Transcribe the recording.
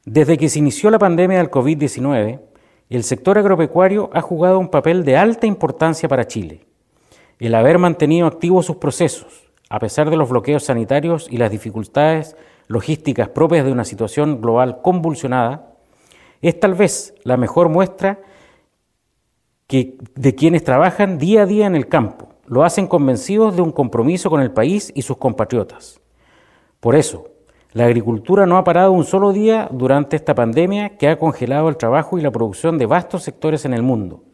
Desde que se inició la pandemia del COVID-19, el sector agropecuario ha jugado un papel de alta importancia para Chile. El haber mantenido activos sus procesos, a pesar de los bloqueos sanitarios y las dificultades logísticas propias de una situación global convulsionada, es tal vez la mejor muestra de quienes trabajan día a día en el campo. Lo hacen convencidos de un compromiso con el país y sus compatriotas. Por eso, la agricultura no ha parado un solo día durante esta pandemia que ha congelado el trabajo y la producción de vastos sectores en el mundo.